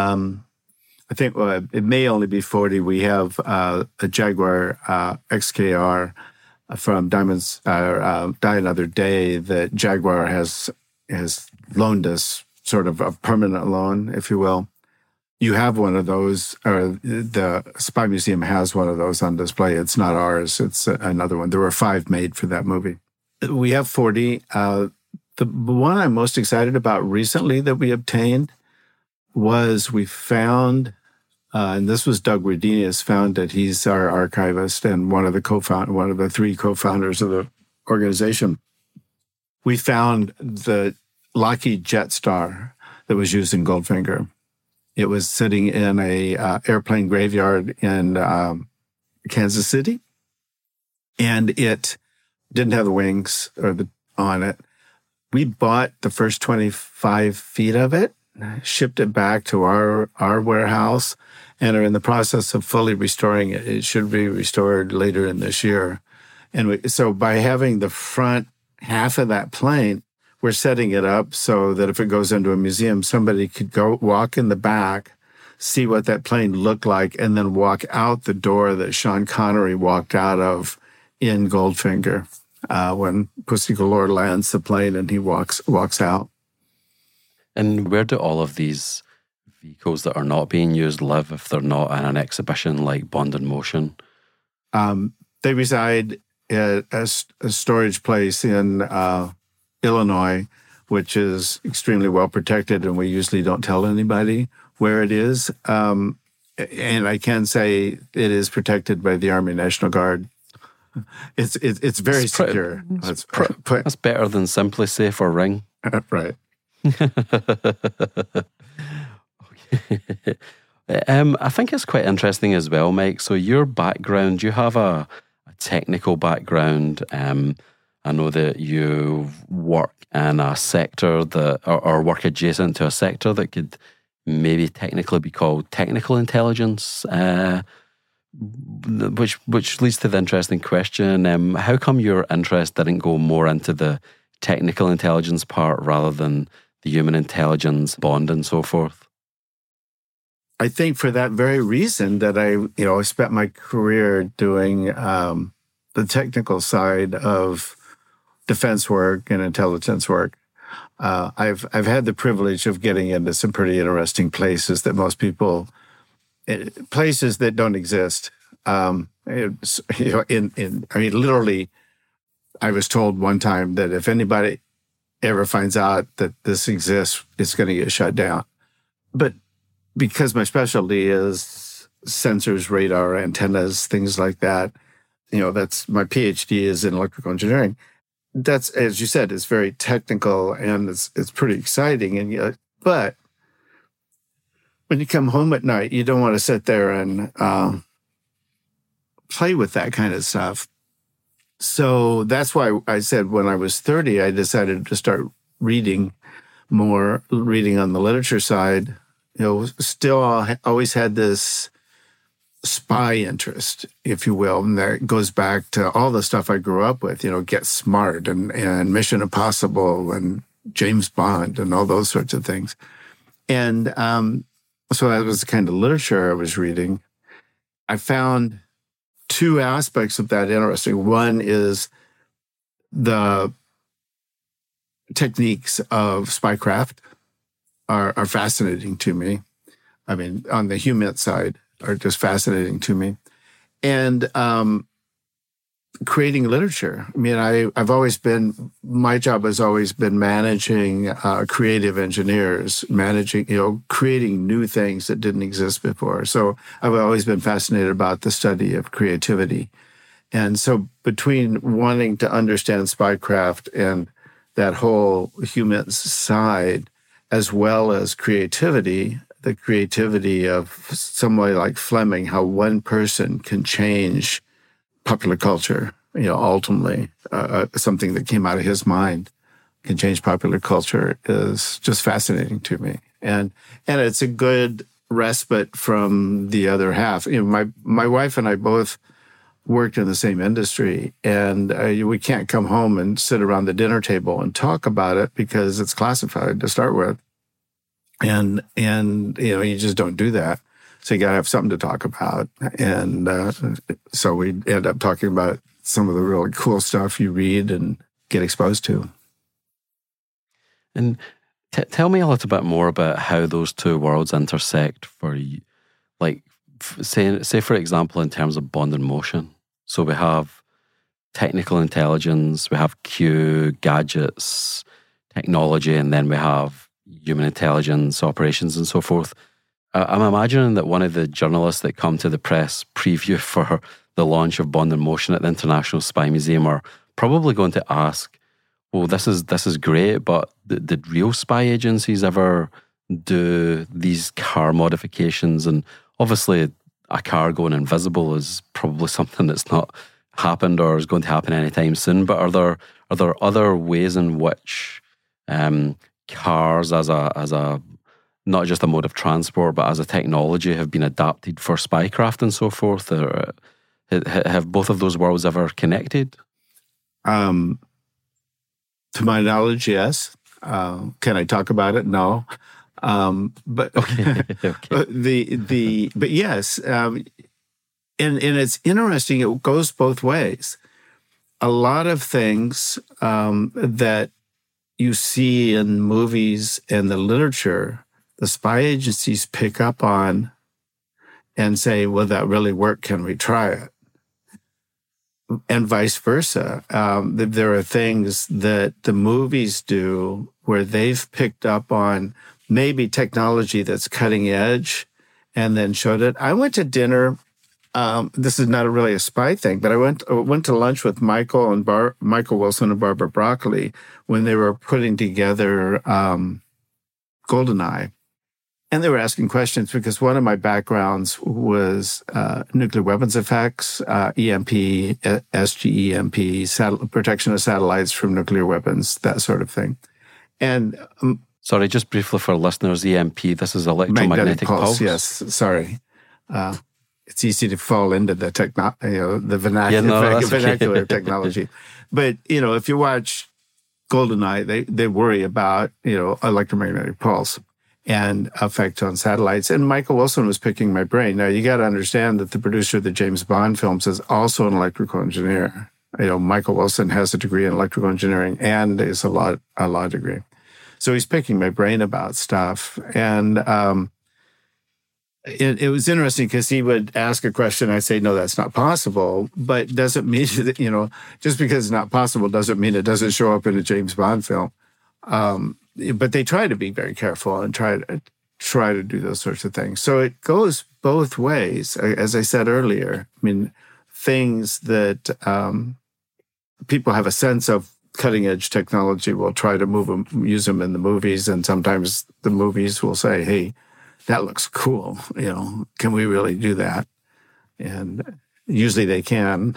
Speaker 5: I think it may only be 40. We have a Jaguar XKR from Die Another Day that Jaguar has loaned us, sort of a permanent loan, if you will. You have one of those, or the Spy Museum has one of those on display. It's not ours. It's another one. There were 5 made for that movie. We have 40. The one I'm most excited about recently that we obtained was we found, and this was Doug Rodinius found it. He's our archivist and one of the 3 co-founders of the organization. We found the Lockheed Jetstar that was used in Goldfinger. It was sitting in a airplane graveyard in Kansas City, and it didn't have the wings on it. We bought the first 25 feet of it, shipped it back to our warehouse, and are in the process of fully restoring it. It should be restored later in this year. And so by having the front half of that plane, we're setting it up so that if it goes into a museum, somebody could go walk in the back, see what that plane looked like, and then walk out the door that Sean Connery walked out of in Goldfinger when Pussy Galore lands the plane and he walks out.
Speaker 6: And where do all of these vehicles that are not being used live if they're not in an exhibition like Bond in Motion?
Speaker 5: They reside at a storage place in Illinois, which is extremely well protected, and we usually don't tell anybody where it is. And I can say it is protected by the Army National Guard. It's very secure.
Speaker 6: That's better than Simply Safe or Ring.
Speaker 5: Right.
Speaker 6: Okay. I think it's quite interesting as well, Mike. So your background, you have a technical background. I know that you work in a sector that, or work adjacent to a sector that could maybe technically be called technical intelligence, which leads to the interesting question. How come your interest didn't go more into the technical intelligence part rather than the human intelligence, Bond and so forth?
Speaker 5: I think for that very reason that I spent my career doing the technical side of defense work and intelligence work. I've had the privilege of getting into some pretty interesting places that most people, places that don't exist. Literally, I was told one time that if anybody ever finds out that this exists, it's going to get shut down. But because my specialty is sensors, radar, antennas, things like that, that's my PhD is in electrical engineering. That's, as you said, it's very technical and it's pretty exciting. But when you come home at night, you don't want to sit there and play with that kind of stuff. So that's why I said when I was 30, I decided to start reading more, reading on the literature side. Still always had this spy interest, if you will, and that goes back to all the stuff I grew up with, Get Smart and Mission Impossible and James Bond and all those sorts of things. And so that was the kind of literature I was reading. I found two aspects of that interesting. One is the techniques of spycraft are fascinating to me. I mean, on the human side, are just fascinating to me. And creating literature. I mean, my job has always been managing creative engineers, creating new things that didn't exist before. So I've always been fascinated about the study of creativity. And so between wanting to understand spycraft and that whole human side, as well as creativity, the creativity of somebody like Fleming, how one person can change popular culture, ultimately, something that came out of his mind can change popular culture is just fascinating to me. And it's a good respite from the other half. My wife and I both worked in the same industry, and we can't come home and sit around the dinner table and talk about it because it's classified to start with. And you just don't do that. So you got to have something to talk about. And so we end up talking about some of the really cool stuff you read and get exposed to.
Speaker 6: And tell me a little bit more about how those two worlds intersect for you. Like, say for example, in terms of Bond in Motion. So we have technical intelligence, we have Q, gadgets, technology, and then we have human intelligence, operations, and so forth. I'm imagining that one of the journalists that come to the press preview for the launch of Bond in Motion at the International Spy Museum are probably going to ask, well, this is great, but did real spy agencies ever do these car modifications? And obviously a car going invisible is probably something that's not happened or is going to happen anytime soon. But are there other ways in which cars as a not just a mode of transport, but as a technology, have been adapted for spycraft and so forth? Have both of those worlds ever connected?
Speaker 5: To my knowledge, yes. Can I talk about it? No. But
Speaker 6: Okay.
Speaker 5: but yes, and it's interesting. It goes both ways. A lot of things that you see in movies and the literature, the spy agencies pick up on and say, "Will that really work? Can we try it?" And vice versa. There are things that the movies do where they've picked up on maybe technology that's cutting edge and then showed it. I went to dinner. This is not really a spy thing, but I went to lunch with Michael Wilson and Barbara Broccoli when they were putting together GoldenEye. And they were asking questions because one of my backgrounds was nuclear weapons effects, EMP, SGEMP, protection of satellites from nuclear weapons, that sort of thing. And
Speaker 6: Sorry, just briefly for listeners, EMP, this is electromagnetic pulse.
Speaker 5: Yes, sorry. It's easy to fall into the vernacular technology. But, if you watch GoldenEye, they worry about, electromagnetic pulse and effect on satellites. And Michael Wilson was picking my brain. Now, you got to understand that the producer of the James Bond films is also an electrical engineer. Michael Wilson has a degree in electrical engineering and is a law degree. So he's picking my brain about stuff. And it was interesting because he would ask a question. I'd say, no, that's not possible. But doesn't mean that, just because it's not possible doesn't mean it doesn't show up in a James Bond film. But they try to be very careful and try to do those sorts of things. So it goes both ways. As I said earlier, I mean, things that people have a sense of cutting edge technology will try to use them in the movies. And sometimes the movies will say, hey, that looks cool. Can we really do that? And usually they can.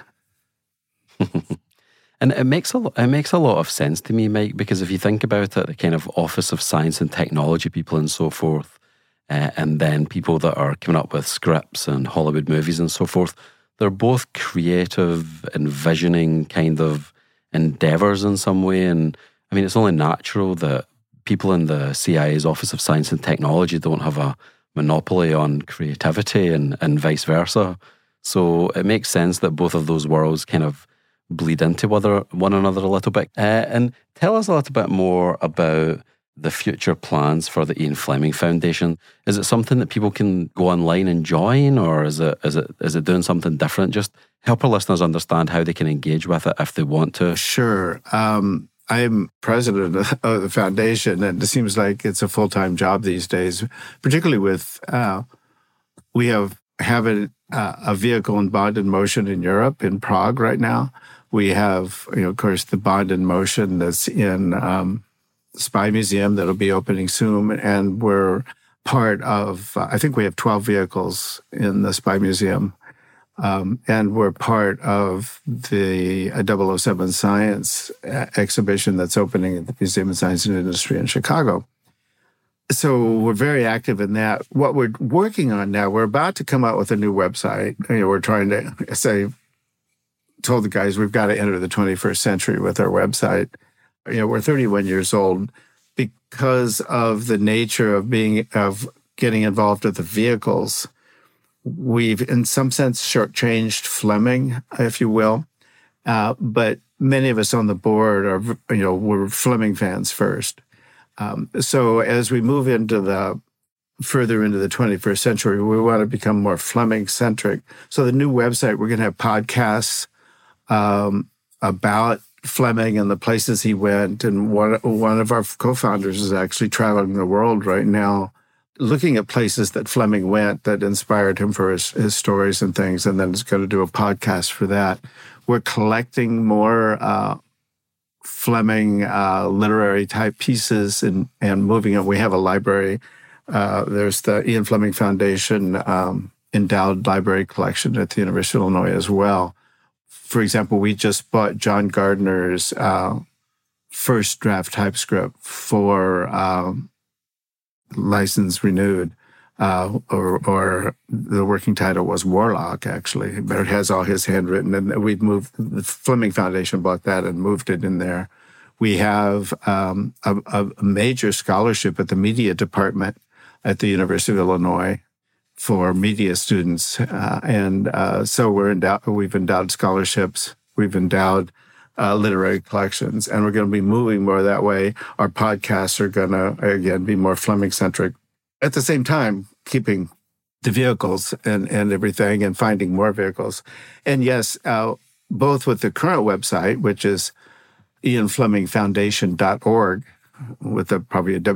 Speaker 6: And it makes a lot of sense to me, Mike, because if you think about it, the kind of Office of Science and Technology people and so forth, and then people that are coming up with scripts and Hollywood movies and so forth, they're both creative, envisioning kind of endeavors in some way. And I mean, it's only natural that people in the CIA's Office of Science and Technology don't have a monopoly on creativity and vice versa. So it makes sense that both of those worlds kind of bleed into one another a little bit. And tell us a little bit more about the future plans for the Ian Fleming Foundation. Is it something that people can go online and join, or is it doing something different? Just help our listeners understand how they can engage with it if they want to.
Speaker 5: Sure. I'm president of the foundation, and it seems like it's a full-time job these days, particularly with we have a vehicle in Bond in Motion in Europe, in Prague right now. We have, of course, the Bond in Motion that's in the Spy Museum that'll be opening soon. And we're part of, I think we have 12 vehicles in the Spy Museum. And we're part of the 007 Science exhibition that's opening at the Museum of Science and Industry in Chicago. So we're very active in that. What we're working on now, we're about to come out with a new website. We're trying to told the guys we've got to enter the 21st century with our website. We're 31 years old. Because of the nature of getting involved with the vehicles, we've in some sense shortchanged Fleming, if you will. But many of us on the board we're Fleming fans first. So as we move further into the 21st century, we want to become more Fleming-centric. So the new website, we're going to have podcasts about Fleming and the places he went. And one of our co-founders is actually traveling the world right now, looking at places that Fleming went that inspired him for his stories and things, and then is going to do a podcast for that. We're collecting more Fleming literary type pieces and moving it. We have a library. There's the Ian Fleming Foundation endowed library collection at the University of Illinois as well. For example, we just bought John Gardner's first draft typescript for license renewed. Or the working title was Warlock, actually, but it has all his handwritten, and we've moved, the Fleming Foundation bought that and moved it in there. We have a major scholarship at the media department at the University of Illinois for media students. So we've endowed scholarships, we've endowed literary collections, and we're going to be moving more that way. Our podcasts are going to, again, be more Fleming-centric. At the same time, keeping the vehicles and everything and finding more vehicles. And yes, both with the current website, which is ianflemingfoundation.org, with probably a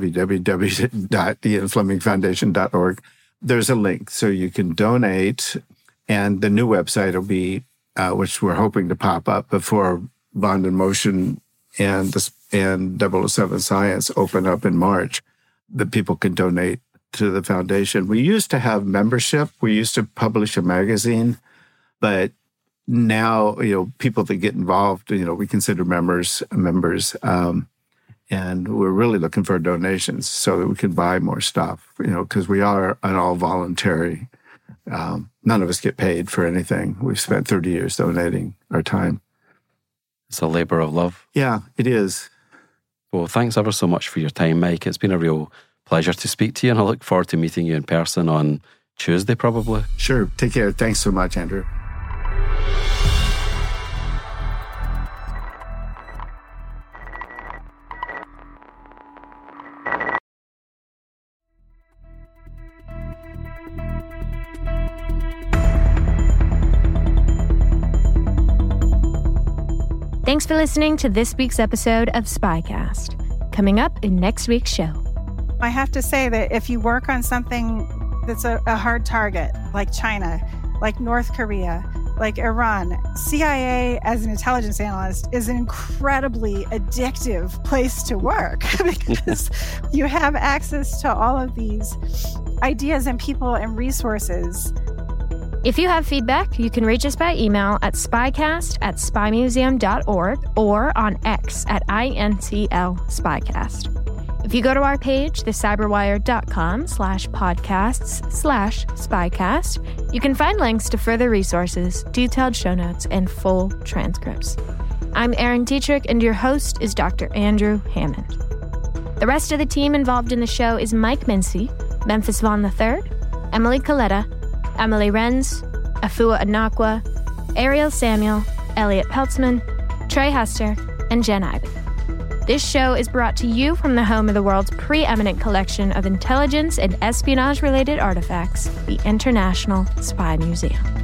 Speaker 5: www.ianflemingfoundation.org, there's a link so you can donate. And the new website will be, which we're hoping to pop up before Bond in Motion and 007 Science open up in March, that people can donate to the foundation. We used to have membership. We used to publish a magazine, but now, people that get involved, we consider members, and we're really looking for donations so that we can buy more stuff, because we are an all voluntary. None of us get paid for anything. We've spent 30 years donating our time.
Speaker 6: It's a labor of love.
Speaker 5: Yeah, it is.
Speaker 6: Well, thanks ever so much for your time, Mike. It's been a real pleasure to speak to you, and I look forward to meeting you in person on Tuesday, probably.
Speaker 5: Sure. Take care. Thanks so much, Andrew.
Speaker 4: Thanks for listening to this week's episode of Spycast. Coming up in next week's show.
Speaker 8: I have to say that if you work on something that's a hard target, like China, like North Korea, like Iran, CIA as an intelligence analyst is an incredibly addictive place to work because you have access to all of these ideas and people and resources.
Speaker 4: If you have feedback, you can reach us by email at spycast@spymuseum.org or on X at INTL Spycast. If you go to our page, thecyberwire.com/podcasts/spycast, you can find links to further resources, detailed show notes, and full transcripts. I'm Erin Dietrich, and your host is Dr. Andrew Hammond. The rest of the team involved in the show is Mike Mincy, Memphis Vaughn III, Emily Coletta, Emily Renz, Afua Anakwa, Ariel Samuel, Elliot Peltzman, Trey Hester, and Jen Iben. This show is brought to you from the home of the world's preeminent collection of intelligence and espionage-related artifacts, the International Spy Museum.